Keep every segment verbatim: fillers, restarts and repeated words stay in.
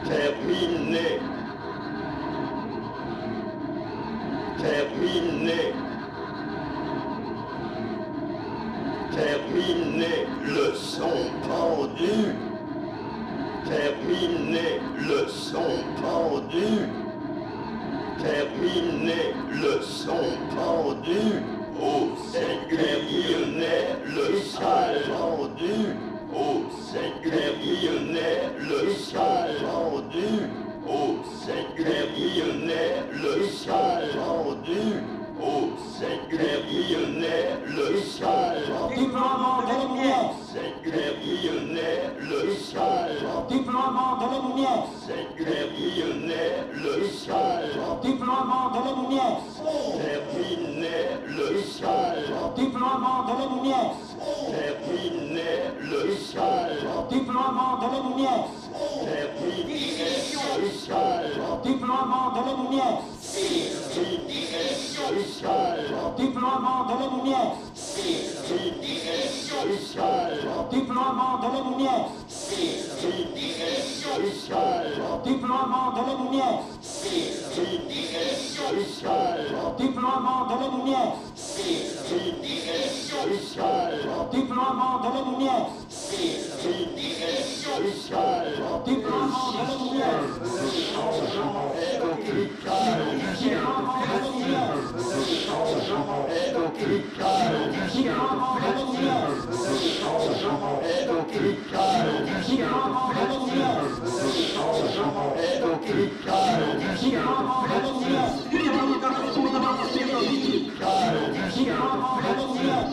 Terminé. Terminé. Terminé. Le son pendu. Terminé. Le son pendu. Terminé. Le son pendu. Au Saint-Guerillonnais, le sale pendu. Au Saint-Guerillonnais, le sale pendu. Au Saint-Guerillonnais, le sale pendu. Au Saint-Guerillonnais, le sale pendu. Déploiement de la lumière. Saint-Guerillonnais, le sale pendu. Déploiement de la lumière. Saint-Guerillonnais, le sale pendu. Déploiement de la lumière. Terminé, le sale pendu. Déploiement de la lumière. Terminé, le sale pendu. Déploiement de la lumière. Terminé, le sale pendu. Déploiement de la lumière. Le sale pendu. Déploiement de la lumière. Le sale pendu. Déploiement de la lumière. Le sale pendu. Déploiement de la lumière. Le sale pendu. Déploiement de la lumière. Le sale pendu. Déploiement de la lumière. Le sale pendu. Déploiement de la lumière. Le changement est au plus calme. Déploiement de la lumière. Le changement est au plus calme. Déploiement de la lumière. Le changement est au plus calme. Déploiement de la lumière. Le changement est au plus calme. Déploiement de la lumière. Calme. Déploiement de la lumière.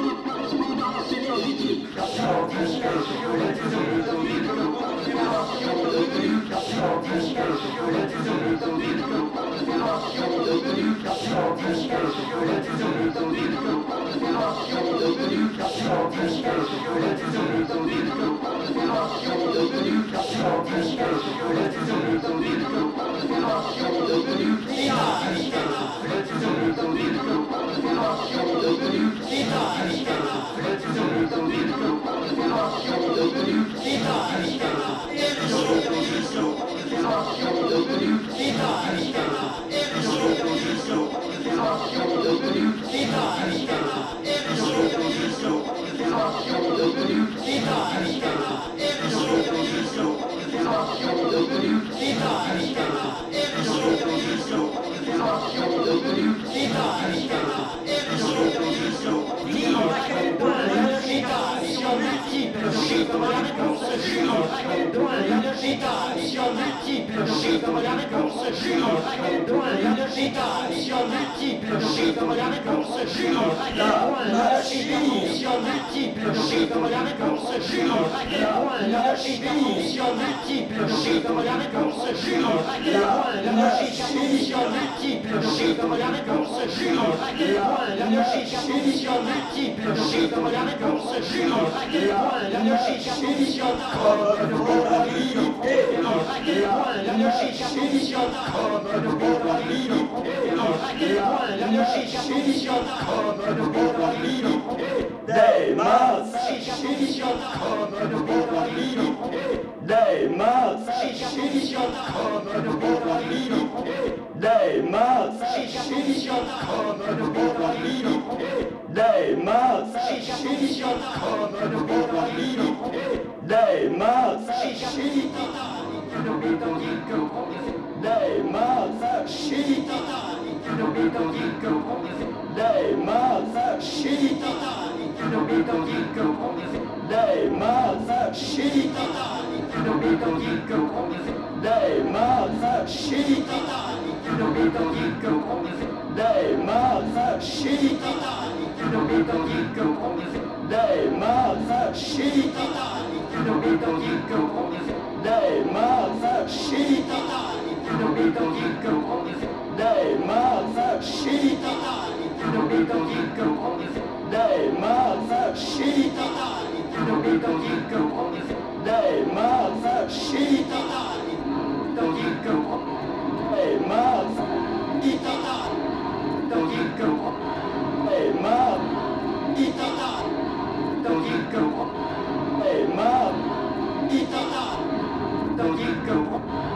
Des masses comme une probabilité. Des masses comme une probabilité. Des masses comme une probabilité. Des masses comme une probabilité. Des masses des masses chiites. Des masses chiites. Des masses chiites. Des masses chiites. Des masses chiites. Des masses chiites. Des masses chiites. Des masses chiites. Des masses chiites. Des masses chiites. Des masses Des masses Des masses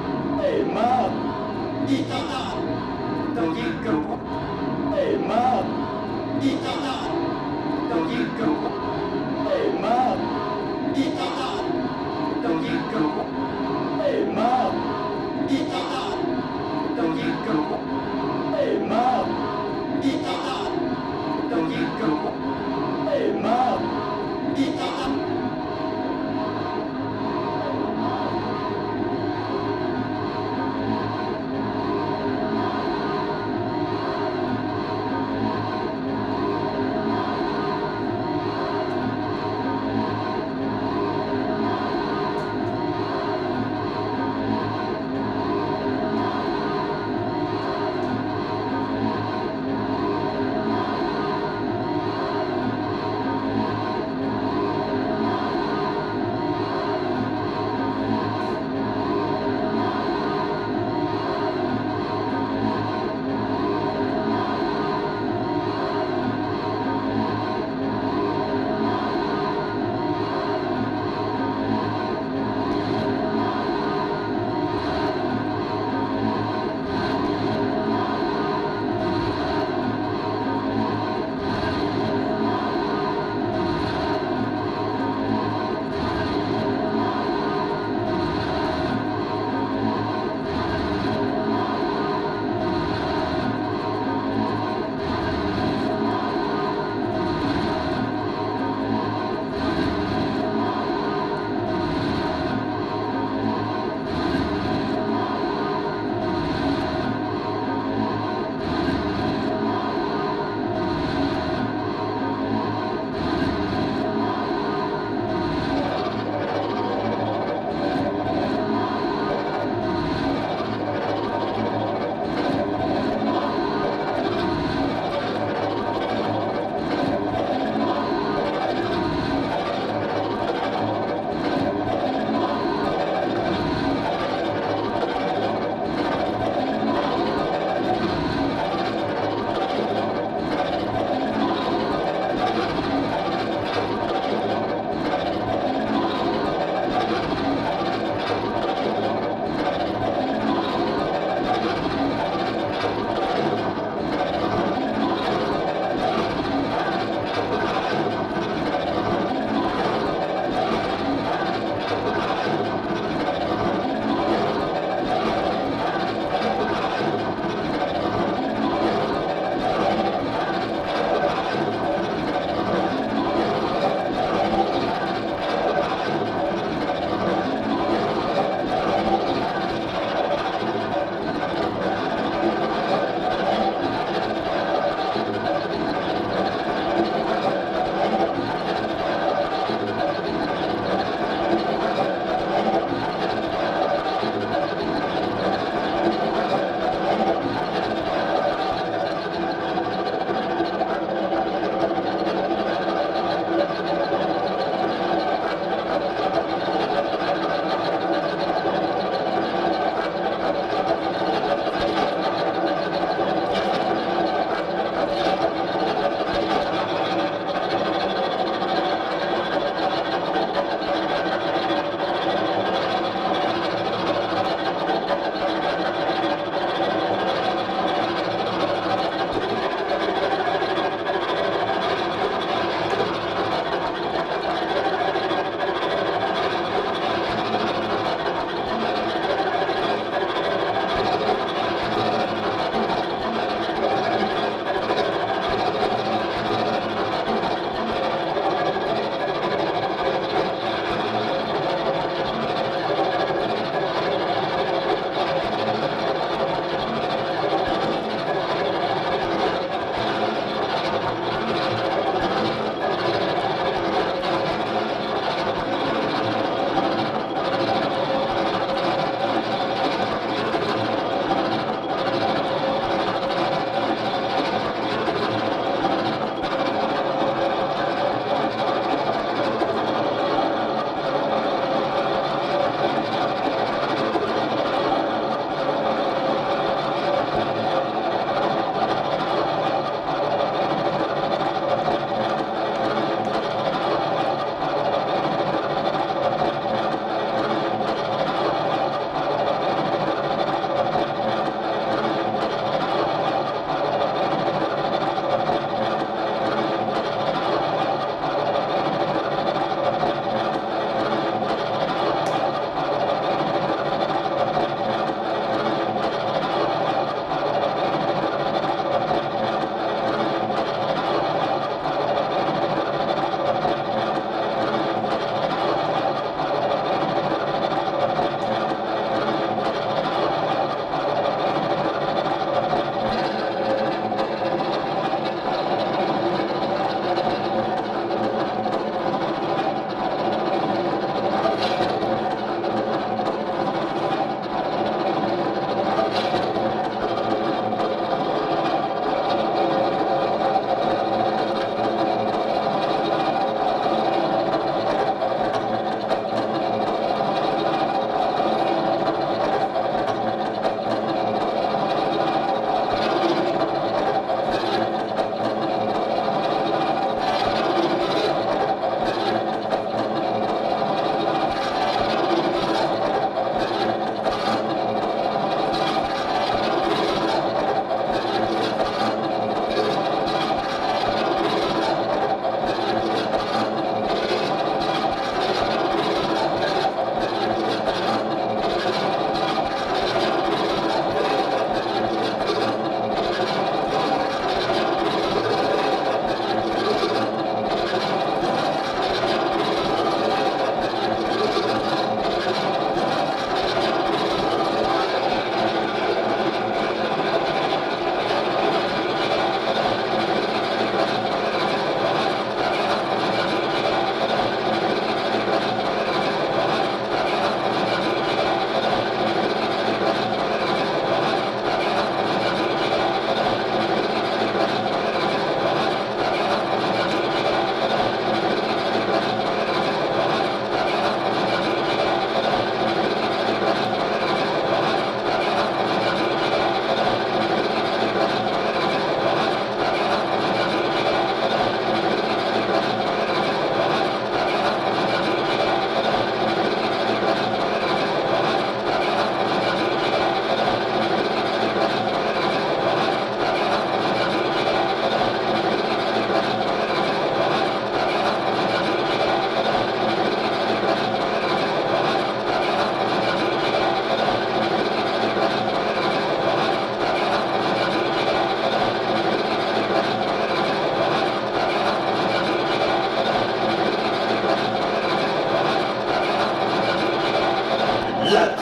Hey,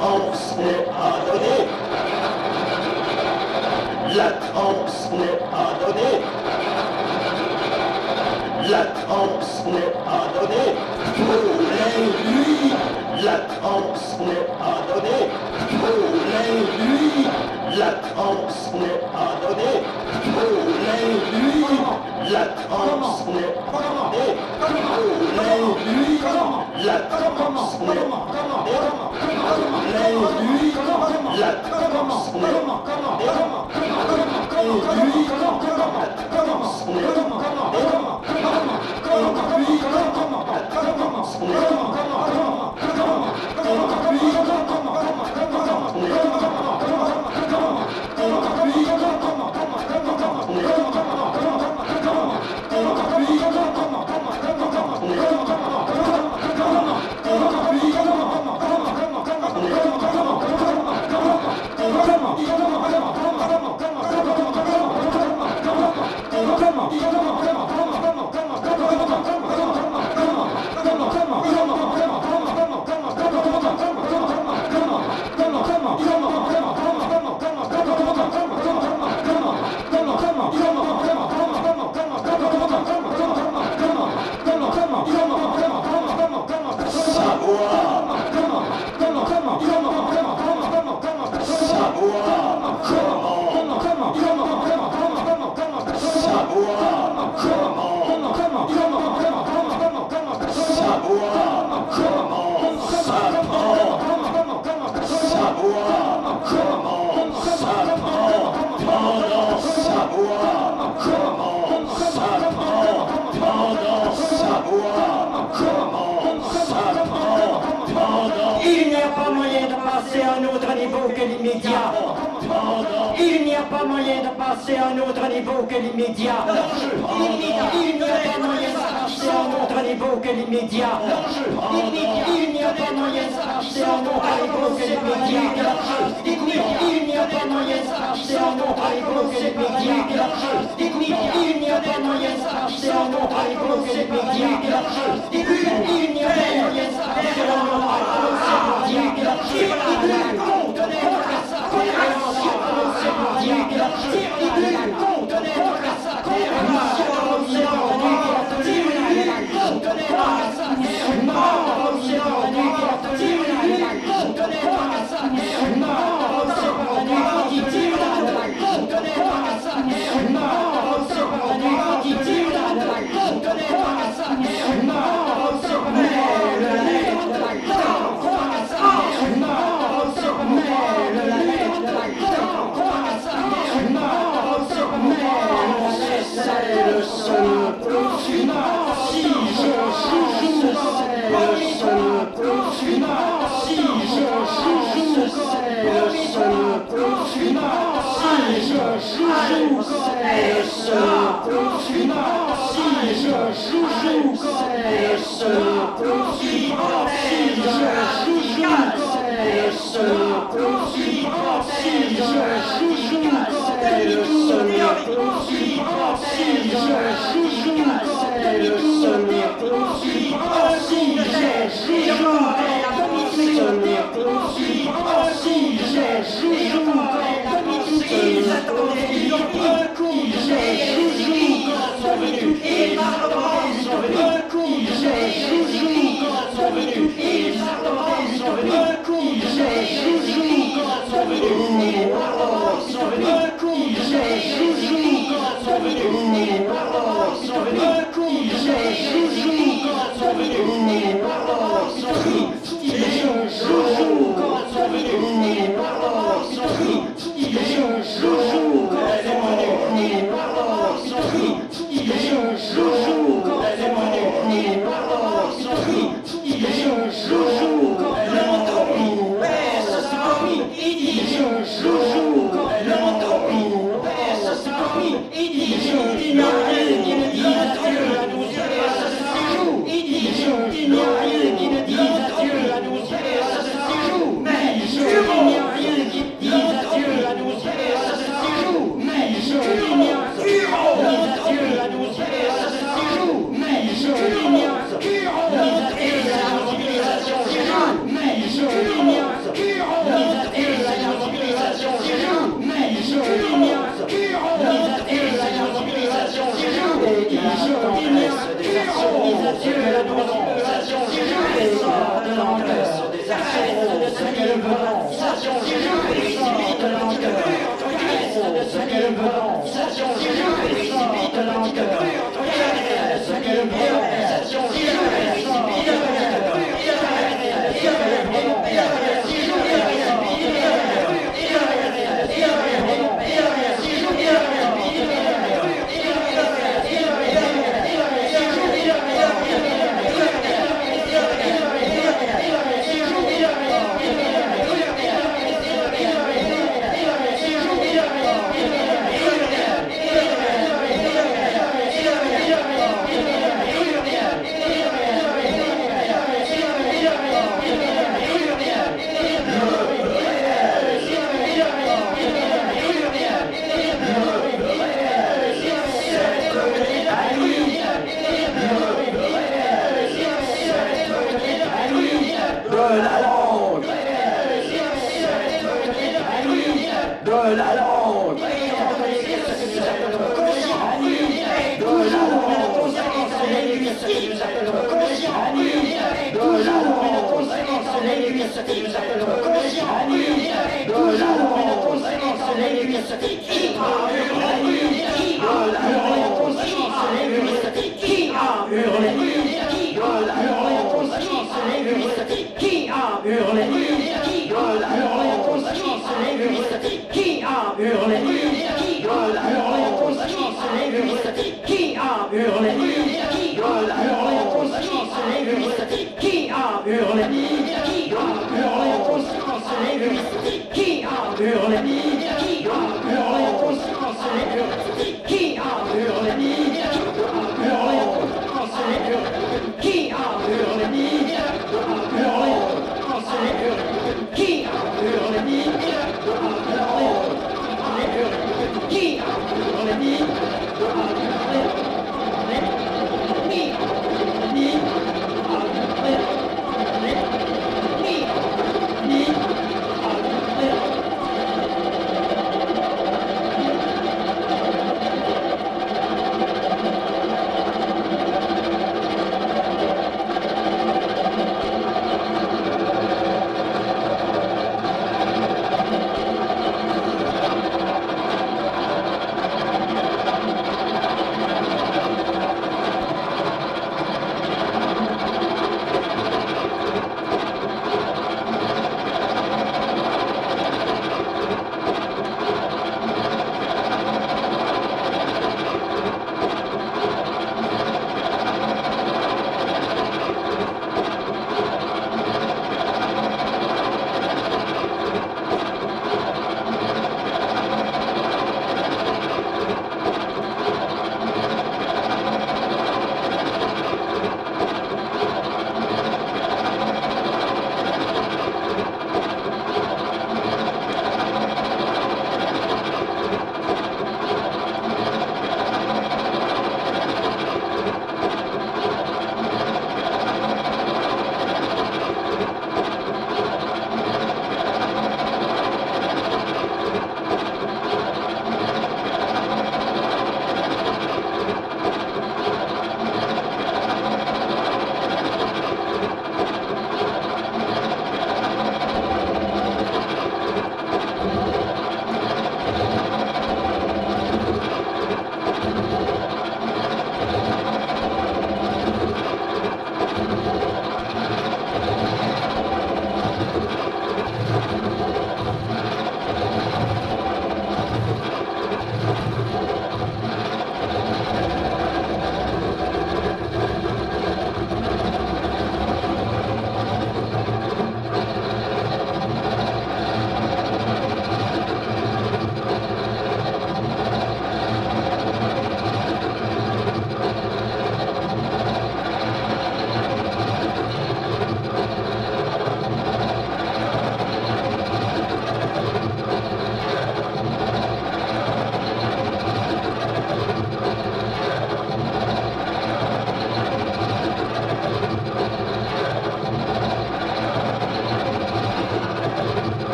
transe n'est pas donnée. La transe n'est pas donnée. La transe n'est pas donnée. Pour les nuits. La transe n'est pas donnée. Pour les nuits. La transe n'est pas donnée. Pour les nuits. La transe n'est pas donnée. Pour les nuits. La transe n'est pas donnée. Pour les nuits. La transe n'est pas l'immédiat. Il n'y a pas moyen de passer à un autre niveau que l'immédiat. Il n'y a pas moyen de passer à un autre niveau que l'immédiat. Il n'y a pas moyen de passer à un autre niveau que l'immédiat. Il n'y a pas moyen de passer à un autre niveau que l'immédiat. Il n'y a pas moyen de passer à un autre niveau que l'immédiat. Il n'y a pas moyen de passer à un autre niveau que l'immédiat. yeux, la prononciation, les sorts de l'enquête, des arcères de ce qu'elle veut, station, les sorts de l'enquête, de ce qu'elle veut, station, les sorts de l'enquête, ce qu'elle veut, station, les sorts de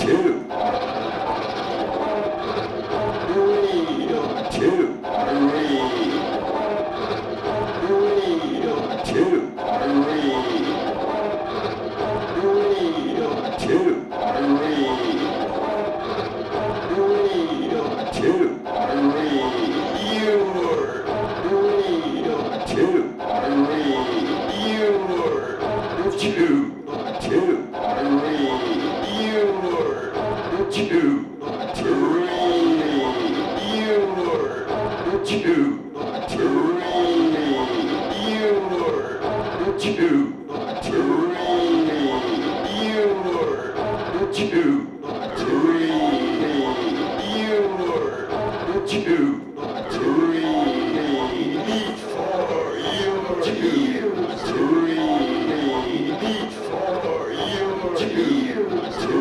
two, three, two, three, two, three, two, two, you're two, you're two, two, you're two, three, you're two, three, you're two, three, you're two, three, you're two, three, before you're two, three, before you're two,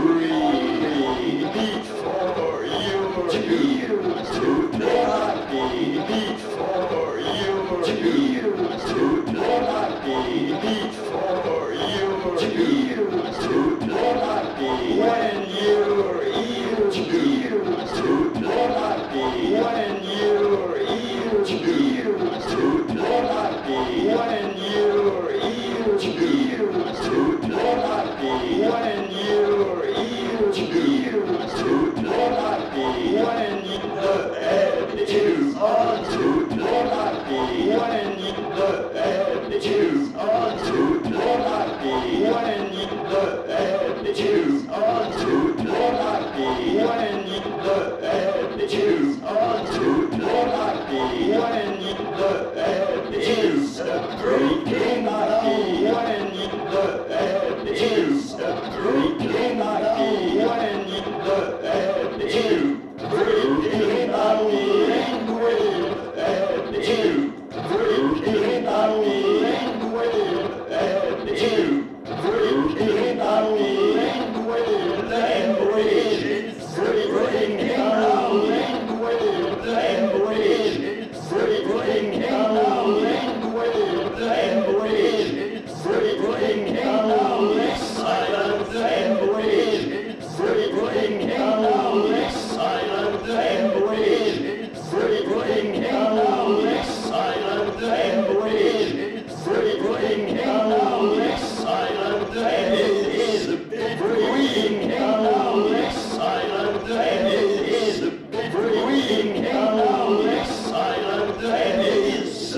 three, before you're two, two, bloody, before you're two, two, bloody, before you're two, two, bloody, when you're ear two, two, bloody, when you're ear two, two, bloody, when you're ear two, two, bloody, when you're ear two, two, bloody, when the head is on two, bloody, when the head is on two, bloody, when the head is on two, bloody, when the head is on two, bloody, when the head is breaking down, when the head is breaking down, when the head is breaking down, and with the head is breaking down, and with the head is breaking down, and with the language is breaking down, and with the language is breaking down, and with the language is breaking down, silent language is breaking down, silent language is breaking down, silent language is breaking down, silent language is breaking down, silent language is breaking down, silent language is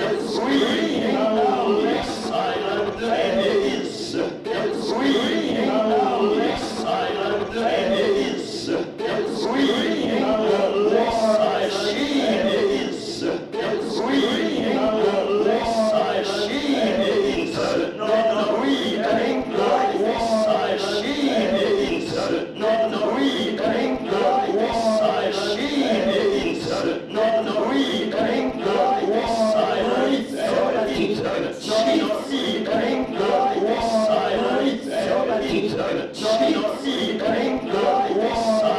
breaking down, silent language is breaking down, silent language is breaking down, silent is breaking down, silent is not reading like this, silent is not reading like this, silent is not reading like this, silent is not reading like this, silent is not reading like this, silent is not reading like this, silent is not reading like this,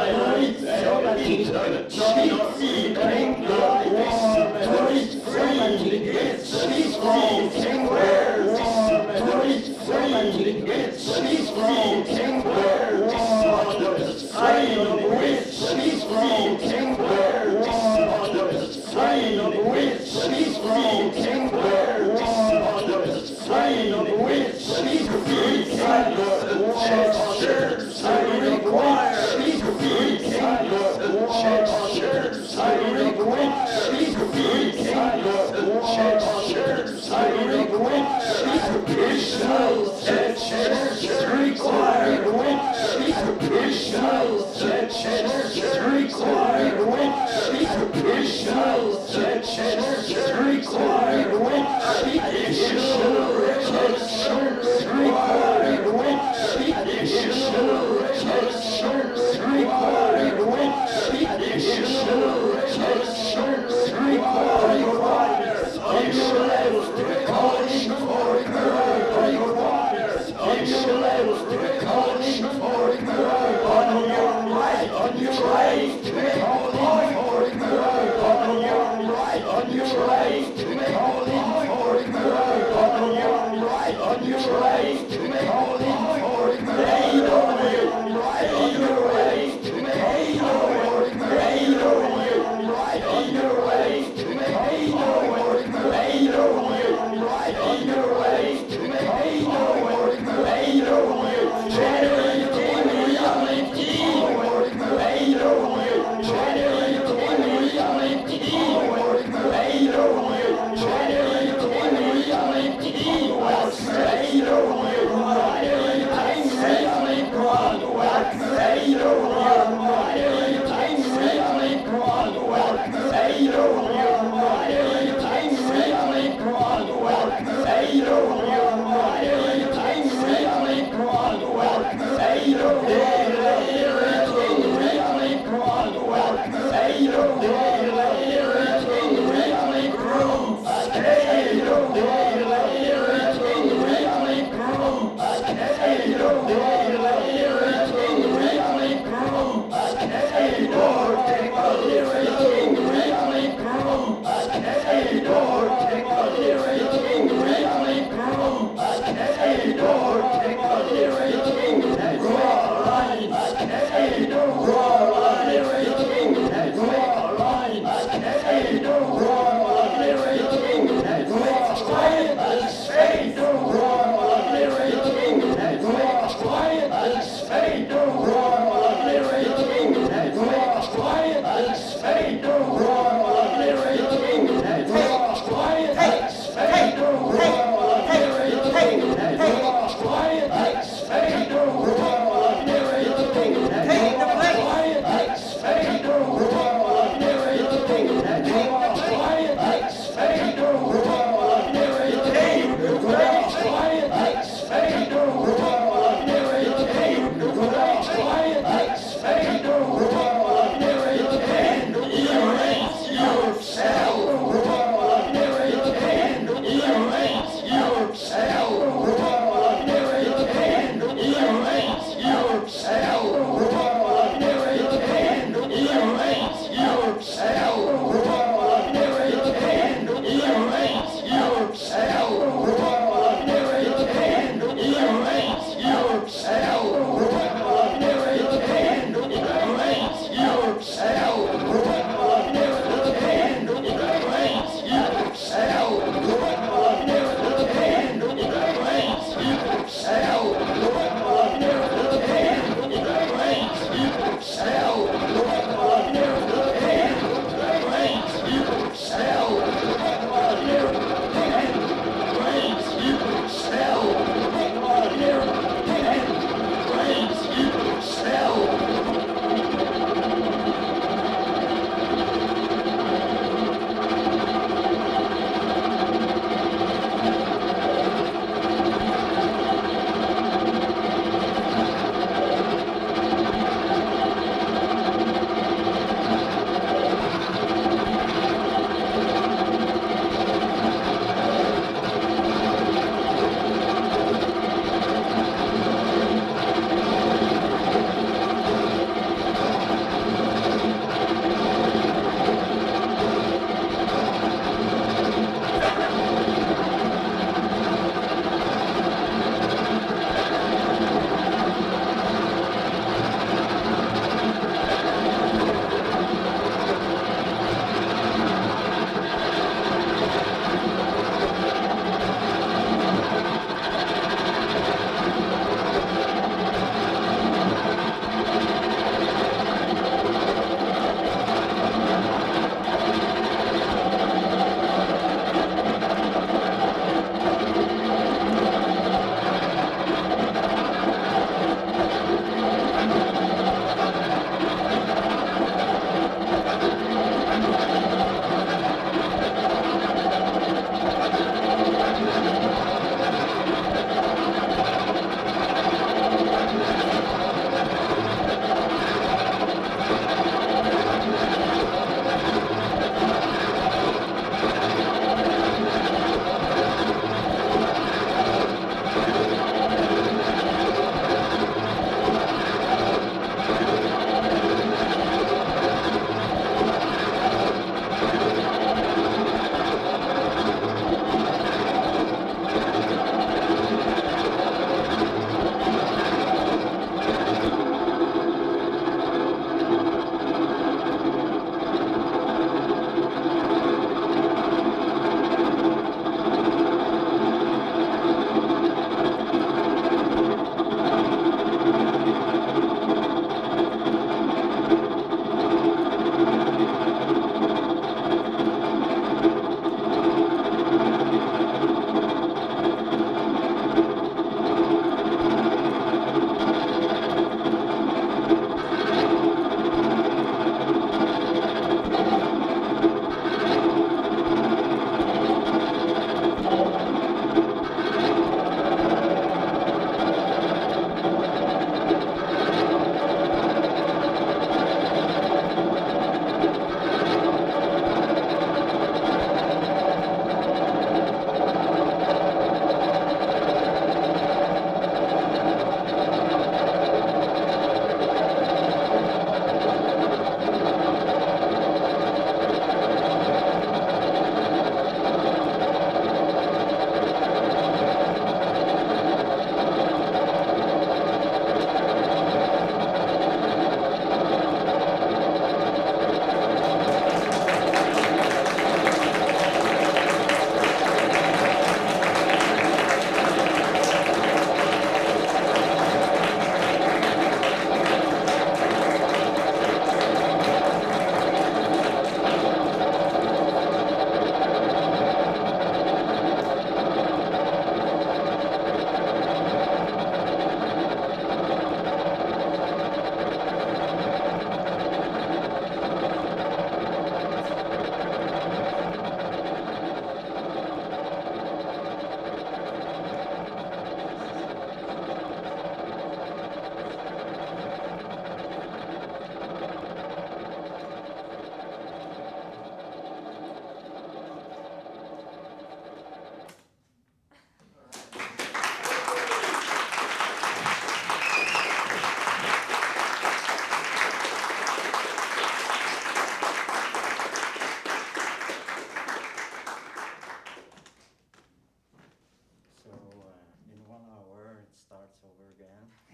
she's floating where this free, she's floating where this sign of which she's floating where this sign of which she's floating where this sign of which she's free, gestures I require, she's free, gestures I require, she's free, gestures I require, she's official, gestures required, she's official, gestures required, she's official, gestures required, she's official, gestures required, she's official, gestures required, she's official, gestures required, on your left, calling for a girl, on your left, calling for a girl, on your right, on your right, calling for a girl, on your right, on your right, calling for a girl, on your right, on your right,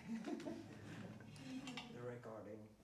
The recording.